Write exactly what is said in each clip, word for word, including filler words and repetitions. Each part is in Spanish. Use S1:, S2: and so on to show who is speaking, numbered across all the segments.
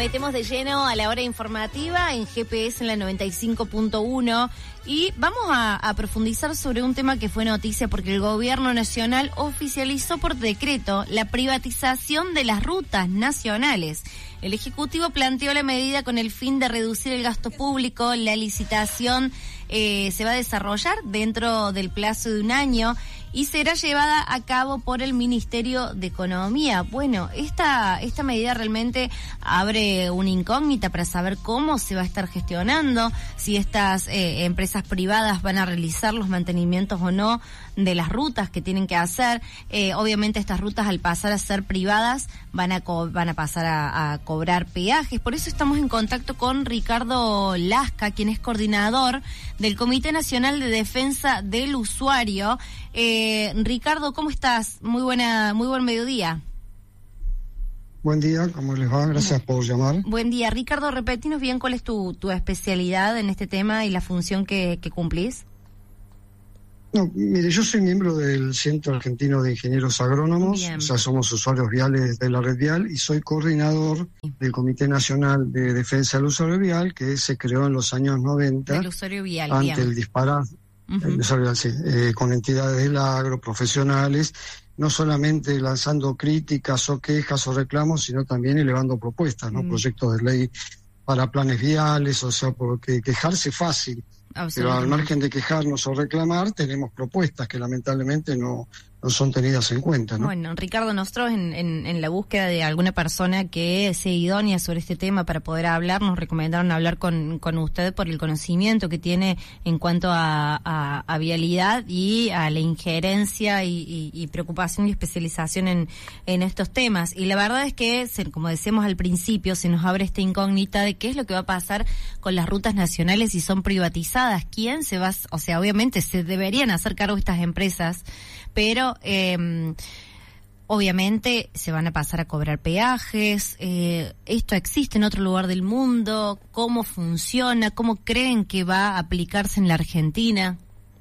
S1: metemos de lleno a la hora informativa en G P S en la noventa y cinco punto uno y vamos a, a profundizar sobre un tema que fue noticia porque el gobierno nacional oficializó por decreto la privatización de las rutas nacionales. El Ejecutivo planteó la medida con el fin de reducir el gasto público. La licitación eh, se va a desarrollar dentro del plazo de un año y será llevada a cabo por el Ministerio de Economía. Bueno, esta esta medida realmente abre una incógnita para saber cómo se va a estar gestionando, si estas eh, empresas privadas van a realizar los mantenimientos o no de las rutas que tienen que hacer. Eh, obviamente estas rutas, al pasar a ser privadas, van a co- van a pasar a, a cobrar peajes. Por eso estamos en contacto con Ricardo Lasca, quien es coordinador del Comité Nacional de Defensa del Usuario. Eh, Ricardo, ¿cómo estás? Muy buena, muy buen mediodía.
S2: Buen día, ¿cómo les va? Gracias por llamar.
S1: Buen día. Ricardo, repetinos bien cuál es tu, tu especialidad en este tema y la función que, que cumplís.
S2: No, mire, yo soy miembro del Centro Argentino de Ingenieros Agrónomos,
S1: Bien.
S2: O sea, somos usuarios viales de la red vial y soy coordinador del Comité Nacional de Defensa del Usuario Vial, que se creó en los años noventa.
S1: Del usuario vial,
S2: ante
S1: bien.
S2: el disparate,
S1: Uh-huh.
S2: el usuario vial, sí, eh, con entidades del agro, profesionales, no solamente lanzando críticas o quejas o reclamos, sino también elevando propuestas, ¿no? Mm. Proyectos de ley para planes viales, o sea, porque quejarse fácil. Pero al margen de quejarnos o reclamar, tenemos propuestas que lamentablemente no, no son tenidas en cuenta, ¿no?
S1: Bueno, Ricardo, nosotros en, en, en la búsqueda de alguna persona que sea idónea sobre este tema para poder hablar, nos recomendaron hablar con, con usted por el conocimiento que tiene en cuanto a, a, a vialidad y a la injerencia y, y, y preocupación y especialización en, en estos temas. Y la verdad es que, como decíamos al principio, se nos abre esta incógnita de qué es lo que va a pasar con las rutas nacionales si son privatizadas. ¿Quién se va? O sea, obviamente se deberían hacer cargo estas empresas, pero eh, obviamente se van a pasar a cobrar peajes. Eh, ¿Esto existe en otro lugar del mundo? ¿Cómo funciona? ¿Cómo creen que va a aplicarse en la Argentina?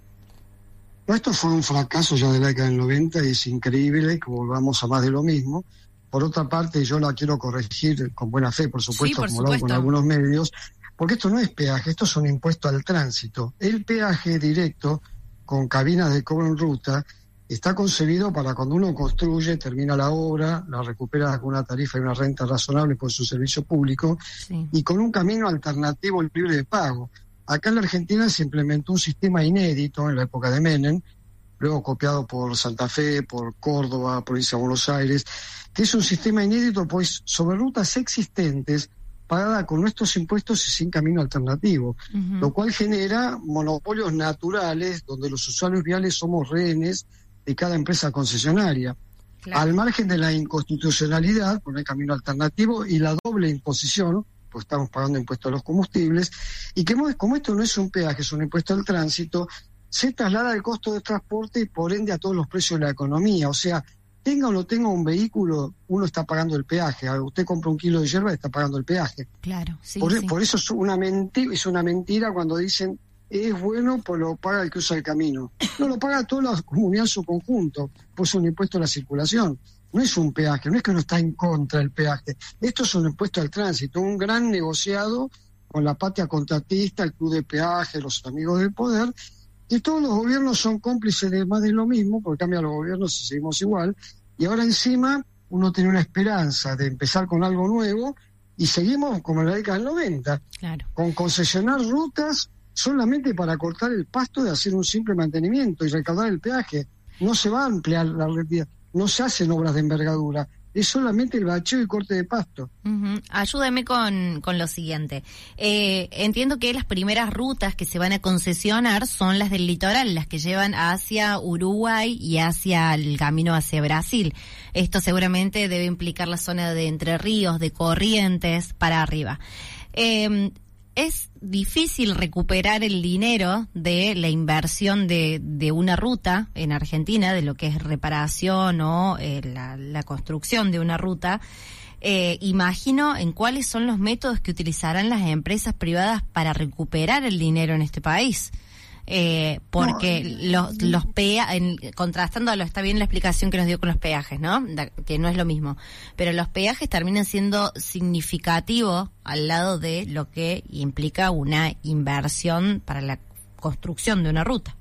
S2: Esto fue un fracaso ya de la década del noventa y es increíble que volvamos a más de lo mismo. Por otra parte, yo la quiero corregir con buena fe, por supuesto,
S1: sí, por
S2: como lo hago con algunos medios, porque esto no es peaje, esto es un impuesto al tránsito. El peaje directo, con cabinas de cobro en ruta, está concebido para cuando uno construye, termina la obra, la recupera con una tarifa y una renta razonable por su servicio público, sí. Y con un camino alternativo libre de pago. Acá en la Argentina se implementó un sistema inédito en la época de Menem, luego copiado por Santa Fe, por Córdoba, provincia de Buenos Aires, que es un sistema inédito, pues sobre rutas existentes, pagada con nuestros impuestos y sin camino alternativo, uh-huh. Lo cual genera monopolios naturales donde los usuarios viales somos rehenes de cada empresa concesionaria. Claro. Al margen de la inconstitucionalidad, con el camino alternativo y la doble imposición, pues estamos pagando impuestos a los combustibles, y que como esto no es un peaje, es un impuesto al tránsito, se traslada el costo de transporte y por ende a todos los precios de la economía. O sea, tenga o no tenga un vehículo, uno está pagando el peaje. Usted compra un kilo de yerba y está pagando el peaje.
S1: Claro, sí,
S2: por,
S1: sí.
S2: por eso es una mentira, es una mentira cuando dicen es bueno, pues lo paga el que usa el camino. No, lo paga toda la comunidad en su conjunto, pues es un impuesto a la circulación. No es un peaje, no es que uno está en contra del peaje. Esto es un impuesto al tránsito, un gran negociado con la patria contratista, el club de peaje, los amigos del poder. Y todos los gobiernos son cómplices de más de lo mismo, porque cambian los gobiernos y seguimos igual. Y ahora encima uno tiene una esperanza de empezar con algo nuevo y seguimos como en la década del noventa,
S1: claro.
S2: Con concesionar rutas solamente para cortar el pasto de hacer un simple mantenimiento y recaudar el peaje. No se va a ampliar la red, no se hacen obras de envergadura. Es solamente el bacheo y corte de pasto.
S1: Uh-huh. Ayúdame con, con lo siguiente. Eh, entiendo que las primeras rutas que se van a concesionar son las del litoral, las que llevan hacia Uruguay y hacia el camino hacia Brasil. Esto seguramente debe implicar la zona de Entre Ríos, de Corrientes, para arriba. Eh, es difícil recuperar el dinero de la inversión de, de una ruta en Argentina, de lo que es reparación o eh, la, la construcción de una ruta. Eh, imagino en cuáles son los métodos que utilizarán las empresas privadas para recuperar el dinero en este país. eh, porque no, los, los peajes, contrastando, lo está bien la explicación que nos dio con los peajes, ¿no? Da, que no es lo mismo, pero los peajes terminan siendo significativos al lado de lo que implica una inversión para la construcción de una ruta.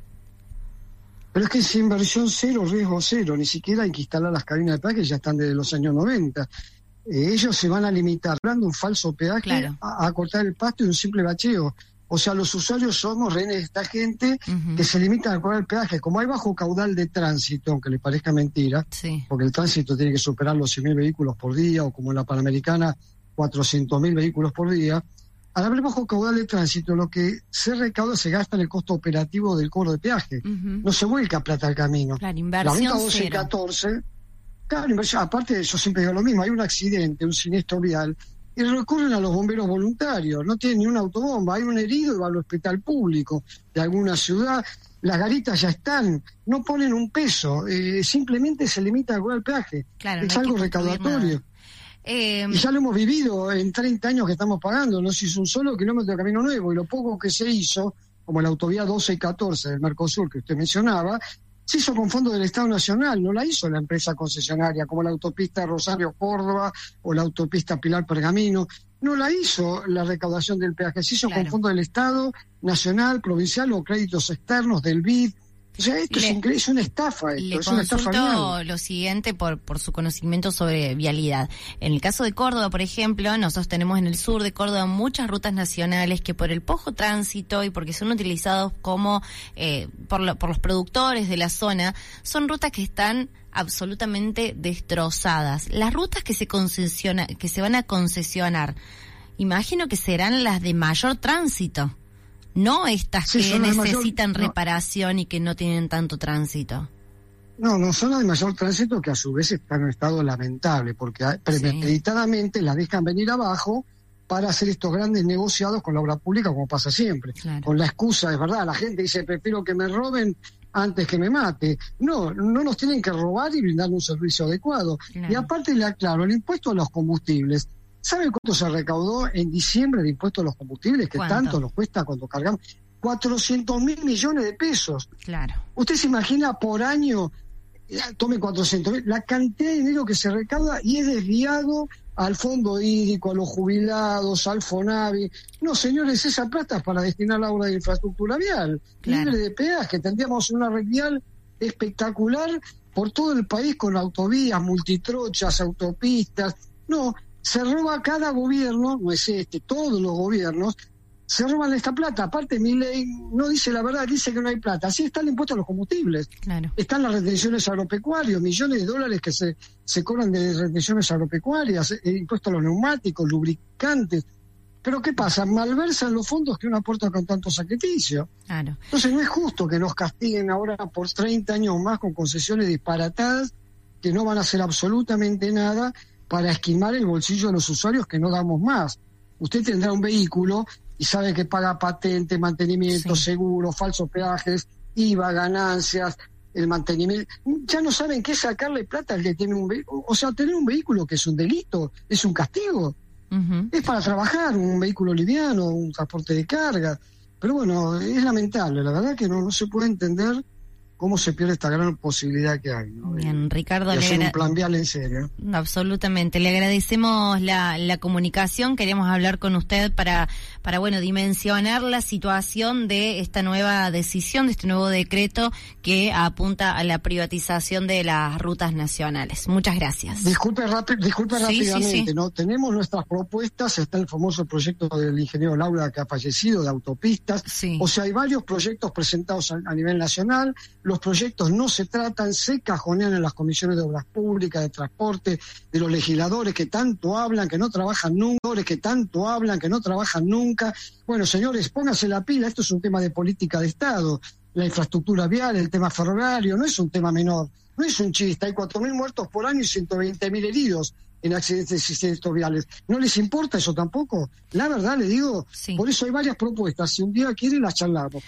S2: Pero es que es inversión cero, riesgo cero, ni siquiera hay que instalar las cabinas de peaje, ya están desde los años noventa. Eh, ellos se van a limitar, dando un falso peaje, claro, a, a cortar el pasto y un simple bacheo. O sea, los usuarios somos rehenes de esta gente uh-huh. que se limitan a cobrar el peaje. Como hay bajo caudal de tránsito, aunque le parezca mentira, sí. porque el tránsito tiene que superar los cien mil vehículos por día, o como en la Panamericana, cuatrocientos mil vehículos por día. Al haber bajo caudal de tránsito, lo que se recauda se gasta en el costo operativo del cobro de peaje. Uh-huh. No se vuelca plata al camino.
S1: Claro, inversión
S2: la ruta doce y catorce, claro, inversión, aparte yo siempre digo lo mismo, hay un accidente, un siniestro vial, y recurren a los bomberos voluntarios, no tienen ni una autobomba, hay un herido y va al hospital público de alguna ciudad, las garitas ya están, no ponen un peso, eh, simplemente se limita a cobrar el peaje, claro, es no algo recaudatorio. Eh, y ya lo hemos vivido en treinta años que estamos pagando, no se hizo un solo kilómetro de camino nuevo, y lo poco que se hizo, como la autovía doce y catorce del Mercosur que usted mencionaba, se hizo con fondos del Estado Nacional, no la hizo la empresa concesionaria, como la autopista Rosario-Córdoba o la autopista Pilar-Pergamino, no la hizo la recaudación del peaje, se hizo claro. con fondos del Estado Nacional, provincial o créditos externos del B I D. O sea, esto le, es, increíble, es una estafa. Esto,
S1: le
S2: es una estafa
S1: consulto lo siguiente por, por su conocimiento sobre vialidad. En el caso de Córdoba, por ejemplo, nosotros tenemos en el sur de Córdoba muchas rutas nacionales que por el poco tránsito y porque son utilizados como eh, por, lo, por los productores de la zona, son rutas que están absolutamente destrozadas. Las rutas que se concesiona, que se van a concesionar, imagino que serán las de mayor tránsito. No estas sí, que necesitan mayor, reparación no. y que no tienen tanto tránsito.
S2: No, no son las de mayor tránsito que a su vez están en un estado lamentable, porque premeditadamente sí. las dejan venir abajo para hacer estos grandes negociados con la obra pública, como pasa siempre. Claro. Con la excusa, es verdad, la gente dice, prefiero que me roben antes que me mate. No, no nos tienen que robar y brindar un servicio adecuado. Claro. Y aparte le aclaro, el impuesto a los combustibles, ¿sabe cuánto se recaudó en diciembre de impuestos a los combustibles? Que ¿Cuánto? Tanto nos cuesta cuando cargamos. cuatrocientos mil millones de pesos.
S1: Claro.
S2: Usted se imagina por año, tome cuatrocientos mil, la cantidad de dinero que se recauda y es desviado al fondo hídrico, a los jubilados, al FONAVI. No, señores, esa plata es para destinar a la obra de infraestructura vial. Claro. Libre de peaje, tendríamos una red vial espectacular por todo el país con autovías, multitrochas, autopistas. No, se roba cada gobierno, no es este, todos los gobiernos, se roban esta plata. Aparte, mi ley no dice la verdad, dice que no hay plata. Así está el impuesto a los combustibles. Claro. Están las retenciones agropecuarias, millones de dólares que se, se cobran de retenciones agropecuarias, el impuesto a los neumáticos, lubricantes. Pero ¿qué pasa? Malversan los fondos que uno aporta con tanto sacrificio. Claro. Entonces no es justo que nos castiguen ahora por treinta años más con concesiones disparatadas que no van a hacer absolutamente nada para esquimar el bolsillo de los usuarios que no damos más. Usted tendrá un vehículo y sabe que paga patente, mantenimiento, sí. seguro, falsos peajes, I V A, ganancias, el mantenimiento. Ya no saben qué sacarle plata al que tiene un vehículo. O sea, tener un vehículo que es un delito, es un castigo. Uh-huh. Es para trabajar, un vehículo liviano, un transporte de carga. Pero bueno, es lamentable, la verdad que no, no se puede entender cómo se pierde esta gran posibilidad que hay, ¿no?
S1: Bien, Ricardo,
S2: de hacer
S1: agra-
S2: un plan vial en serio.
S1: Absolutamente, le agradecemos la, la comunicación, queríamos hablar con usted para, para bueno, dimensionar la situación de esta nueva decisión, de este nuevo decreto que apunta a la privatización de las rutas nacionales. Muchas gracias.
S2: Disculpe, rapi- disculpe sí, rápidamente, sí, sí. ¿no? Tenemos nuestras propuestas, está el famoso proyecto del ingeniero Laura que ha fallecido, de autopistas, sí. O sea, hay varios proyectos presentados a, a nivel nacional. Los proyectos no se tratan, se cajonean en las comisiones de obras públicas, de transporte, de los legisladores que tanto hablan, que no trabajan nunca, que tanto hablan, que no trabajan nunca. Bueno, señores, pónganse la pila, esto es un tema de política de Estado, la infraestructura vial, el tema ferroviario, no es un tema menor, no es un chiste, hay cuatro mil muertos por año y ciento veinte mil heridos en accidentes y siniestros viales. ¿No les importa eso tampoco? La verdad, le digo, sí. Por eso hay varias propuestas, si un día quieren las charlamos, pero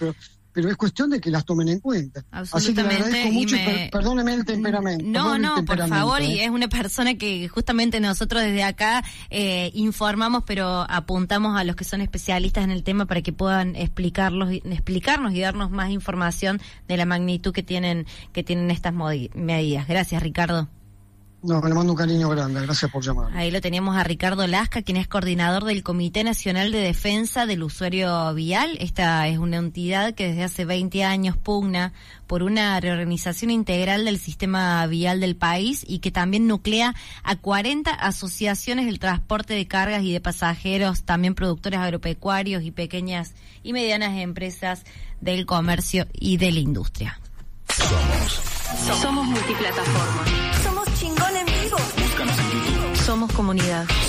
S2: pero es cuestión de que las tomen en cuenta. Así que le agradezco mucho
S1: me...
S2: y per, perdóneme el temperamento.
S1: No, no,
S2: el temperamento,
S1: por favor,
S2: ¿eh?
S1: y es una persona que justamente nosotros desde acá eh, informamos, pero apuntamos a los que son especialistas en el tema para que puedan explicarlos, explicarnos y darnos más información de la magnitud que tienen, que tienen estas medidas. Gracias, Ricardo.
S2: No, le mando un cariño grande, gracias por llamar.
S1: Ahí lo teníamos a Ricardo Lasca, quien es coordinador del Comité Nacional de Defensa del Usuario Vial. Esta es una entidad que desde hace veinte años pugna por una reorganización integral del sistema vial del país y que también nuclea a cuarenta asociaciones del transporte de cargas y de pasajeros, también productores agropecuarios y pequeñas y medianas empresas del comercio y de la industria.
S3: Somos. Somos multiplataforma.
S4: Somos chingón en vivo.
S3: Búscanos en YouTube.
S1: Somos comunidad.